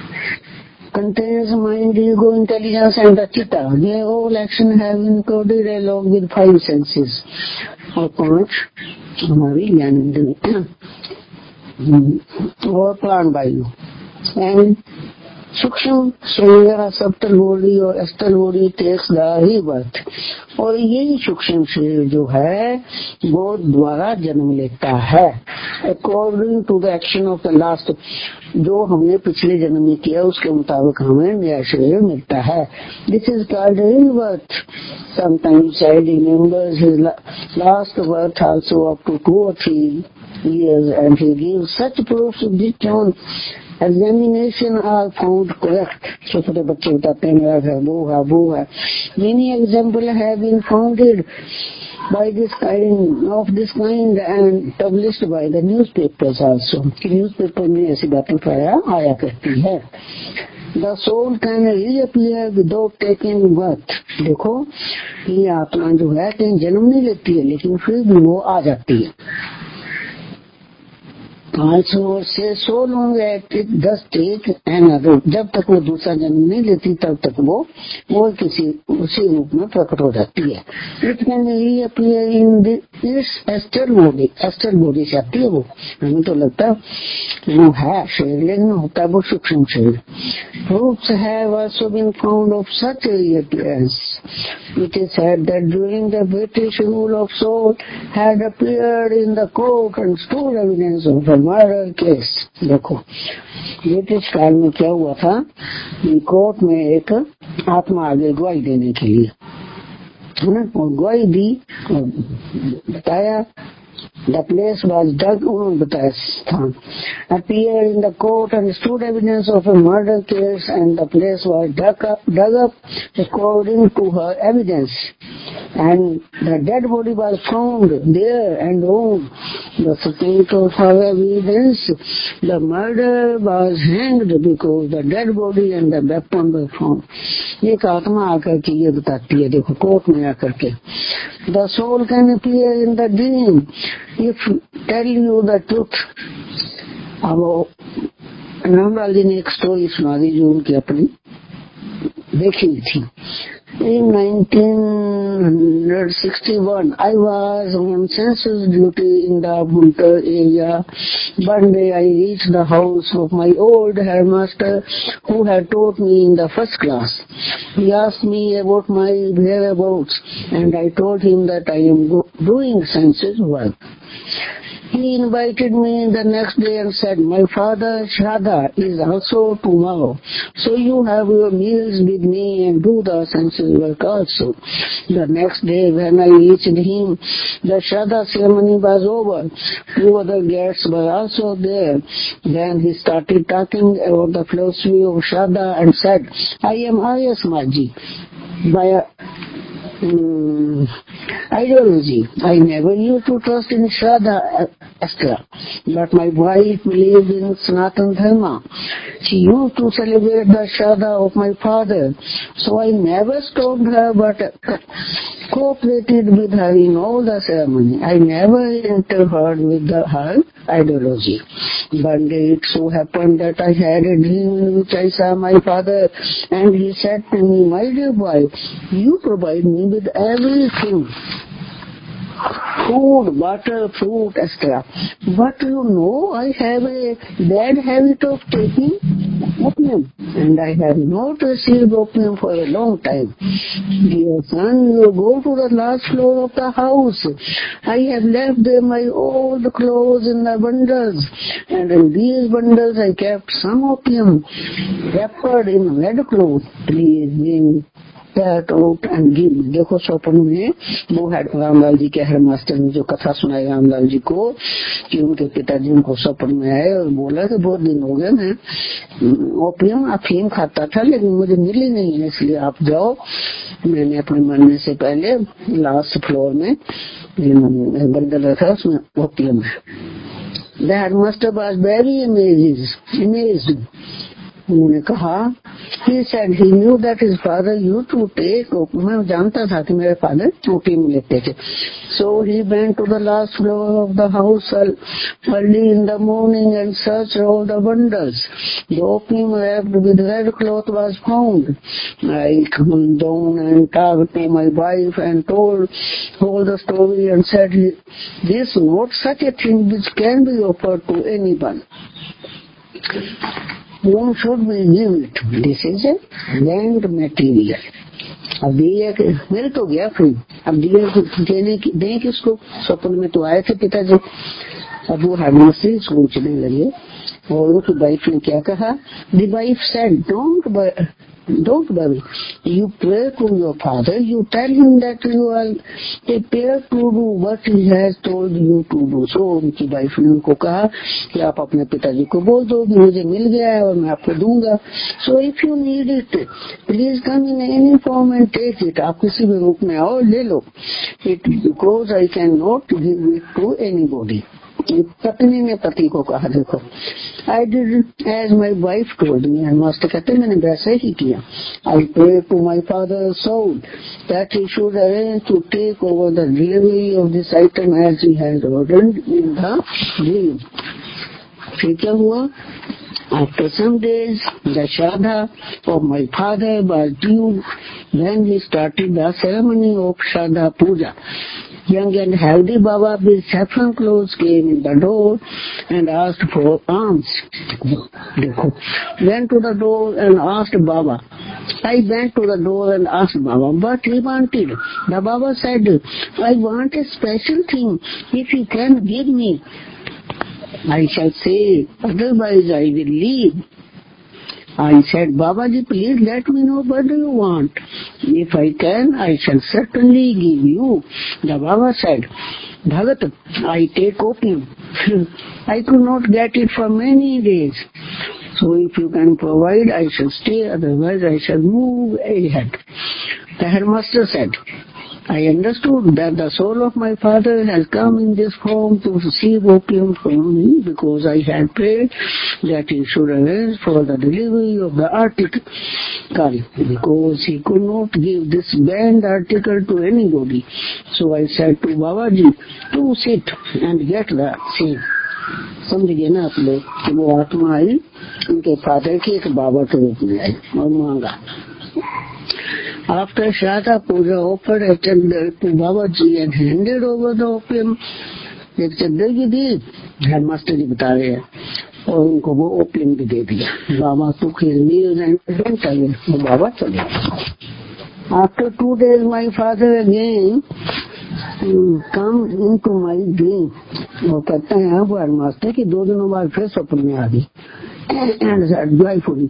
contains mind, ego, intelligence and the chitta. They all action have encoded along with five senses. और पांच हमारी ज्ञान इंद्रिय और प्राण वायु एंड सूक्ष्म शरीर सप्तल बॉडी और astral body takes the rebirth. और यही सूक्ष्म शरीर जो है वो द्वारा जन्म लेता है according to the action of the last. जो हमने पिछले जन्म में किया उसके मुताबिक हमें नया शरीर मिलता है। This is called rebirth. Sometimes child remembers his last birth also up to two or three years and he gives such proofs which on examination are found correct. छोटे बच्चे बताते हैं मेरा घर वो है वो है। Many examples have been founded by this kind of this kind and published by the newspapers also. कि न्यूज़पेपर में ऐसी बातें प्राय आया करती है। The soul can reappear without taking birth. देखो ये आत्मा जो है कहीं जन्म नहीं लेती है लेकिन फिर भी वो आ जाती है। Also, say so long that it does take another. जब तक वो दूसरा जन्म नहीं लेती तब तक वो वो किसी उसी रूप में प्रकट हो जाती है। It can reappear in this astral body. astral body से आती है वो। हमें तो लगता है वो है शरीर लेकिन होता है वो सूक्ष्म शरीर। Proofs have also been found of such reappearance. It is said that during the British rule of soul had appeared in the court and stood evidence of a murder case. देखो ब्रिटिश काल में क्या हुआ था, court में एक आत्मा आगे गवाही देने के लिए है ना, और गवाही दी और बताया The place was dug, उन्होंने बताया स्थान, appeared in the court and stood evidence of a murder case and the place was dug up, dug up according to her evidence and the dead body was found there and on the state of her evidence the murder was hanged because the dead body and the weapon were found। एक आत्मा आकर के ये बताती है, देखो court में आकर के The soul can appear in the dream if tell you the truth। अब रामलाल जी ने एक स्टोरी सुना दी जो उनकी अपनी देखी थी। In nineteen sixty-one, I was on census duty in the Bunter area. One day I reached the house of my old headmaster who had taught me in the first class. He asked me about my whereabouts and I told him that I am doing census work. He invited me the next day and said, my father Shraddha is also tomorrow, so you have your meals with me and do the census work also. The next day when I reached him, the Shraddha ceremony was over. Two other guests were also there. Then he started talking about the philosophy of Shraddha and said, I am R S Maji. By Um, ideology. I never used to trust in Shraddha Astra, but my wife believed in Sanatana Dharma. She used to celebrate the Shraddha of my father, so I never stopped her but cooperated with her in all the ceremony. I never interfered with the, her ideology. One day it so happened that I had a dream in which I saw my father and he said to me, my dear boy, you provide me with everything. Food, water, fruit, et cetera. But you know, I have a bad habit of taking opium, and I have not received opium for a long time. Dear son, you go to the last floor of the house. I have left there my old clothes in the bundles, and in these bundles I kept some opium wrapped in red cloth. Please bring that out and give me. देखो स्वप्न में वो रामलाल जी के headmaster ने जो कथा सुनाई रामलाल जी को कि उनके पिताजी उनको स्वप्न में आए और बोला कि बहुत दिन हो गए मैं ओपियम अफीम खाता था लेकिन मुझे मिली नहीं है, इसलिए आप जाओ। मैंने अपने मरने से पहले लास्ट फ्लोर में बंडल रखा, उसमें ओपियम है। The headmaster was very amazed. amazed. उन्होंने कहा, he said he knew that his father used to take opium. मैं जानता था कि मेरे फादर ओपियम लेते थे. So he went to the last floor of the house early in the morning and searched all the bundles. The opium wrapped with red cloth was found. I came down and talked to my wife and told all the story and said, this is not such a thing which can be offered to anyone. Whom should we give it? This is a land material. अब दिए मिल तो गया फिर, अब दिए देने दें किसको? स्वप्न में तो आए थे पिताजी। अब वो हेडमास्टर सोचने लगे और उनकी वाइफ ने क्या कहा? The wife said, don't don't worry. You pray to your father. You tell him that you are prepared to do what he has told you to do. So उनकी वाइफ ने उनको कहा कि आप अपने पिताजी को बोल दो कि मुझे मिल गया है और मैं आपको दूंगा. So if you need it, please come in any form and take it. आप किसी भी रूप में आओ ले लो. It because I cannot give it to anybody. पत्नी ने पति को कहा, देखो, I did as my wife told me. Master कहते मैंने वैसे ही किया. I prayed to my father's soul that he should arrange to take over the delivery of this item as he had ordered in the dream. फिर क्या हुआ? After some days, the Shraddha of my father was due. Then he started the ceremony of Shraddha Puja. Young and healthy Baba with saffron clothes came in the door and asked for alms. Went to the door and asked Baba. I went to the door and asked Baba what he wanted. The Baba said, I want a special thing. If you can give me, I shall say, otherwise I will leave. I said, Babaji, please let me know what do you want. If I can, I shall certainly give you. The Baba said, Bhagat, I take opium. I could not get it for many days. So if you can provide, I shall stay, otherwise I shall move ahead. The headmaster said, I understood that the soul of my father has come in this form to receive opium from me because I had prayed that he should arrange for the delivery of the article because he could not give this banned article to anybody. So I said to Babaji to sit and get the same. समझ गए ना आप लोग कि वो आत्मा आई उनके father के एक बाबा के रूप में आई और मांगा. After Shraddha Puja offered a chandar to Babaji and handed over the opium, एक चद्दर की दी, हेडमास्टर जी बता रहे हैं, और उनको वो ओपियम भी दे दिया। बाबा तो खिलनी चाहिए, वो बाबा चले। After two days, my father again come into my dream. वो कहते हैं अब हेडमास्टर कि दो दिनों बाद फिर स्वप्न में आ गई and said joyfully,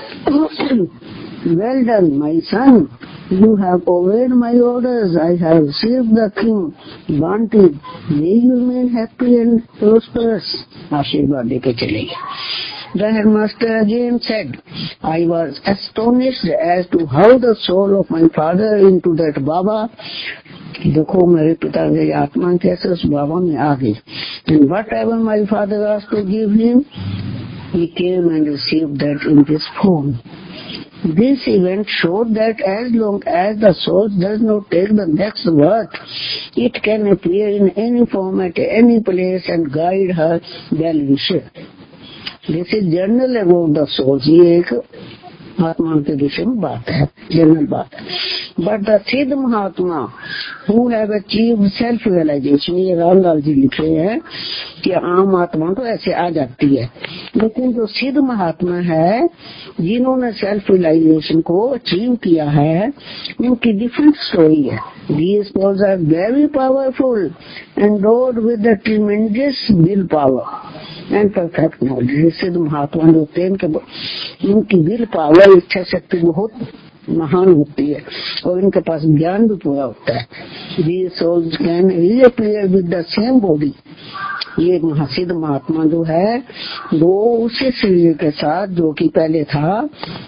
well done, my son. You have obeyed my orders. I have received the king bounty. May you remain happy and prosperous. आशीर्वाद देके चले गए। The headmaster again said, I was astonished as to how the soul of my father into that Baba. देखो मेरे पिता की आत्मा कैसे उस बाबा में आ गई। And whatever my father asked to give him, he came and received that in this form. This event showed that as long as the soul does not take the next birth, it can appear in any form at any place and guide her well-wisher. This is general about the souls. ये एक आत्मा के विषय में बात है, general बात है। But the सिद्ध महात्मा who have achieved self realization, ये रामलाल जी लिख रहे हैं कि आम आत्मा तो ऐसे आ जाती है, लेकिन जो सिद्ध महात्मा है जिन्होंने सेल्फ रियलाइजेशन को अचीव किया है, उनकी डिफरेंट स्टोरी है। These souls are very powerful, endowed with the tremendous will power and perfect knowledge. सिद्ध महात्मा जो होते हैं उनकी विल पावर, इच्छा शक्ति बहुत महान होती है और इनके पास ज्ञान भी पूरा होता है। These souls can reappear with the same body. ये महासिद्ध महात्मा जो है वो उसी शरीर के साथ जो कि पहले था,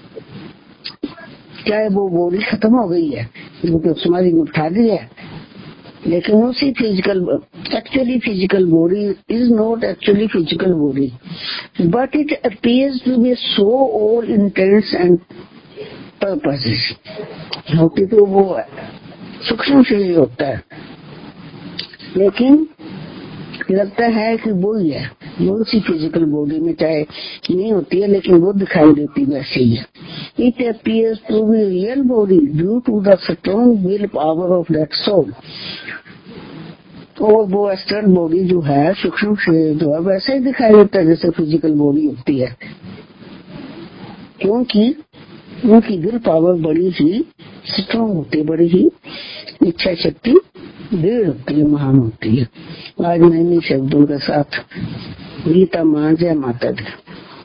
चाहे वो बॉडी खत्म हो गई है क्योंकि समाधि में उठा दी है, लेकिन उसी physical actually physical body is not actually physical body, but it appears to be so all intense and purposes. होती तो वो सूक्ष्म शरीर होता है, लेकिन लगता है कि वो ही है, वो उसी फिजिकल बॉडी में चाहे नहीं होती है लेकिन वो दिखाई देती वैसे ही है। It appears to be real body due to the strong will power of that soul. और वो एक्सटर्नल बॉडी जो है, सूक्ष्म शरीर जो है, वैसे ही दिखाई देता है जैसे फिजिकल बॉडी होती है, क्योंकि उनकी विल पावर बड़ी ही स्ट्रॉन्ग होती है, बड़ी ही इच्छा शक्ति दृढ़ होती है, महान होती है। आज नए नए शब्दों के साथ गीता मां, जय माता दी।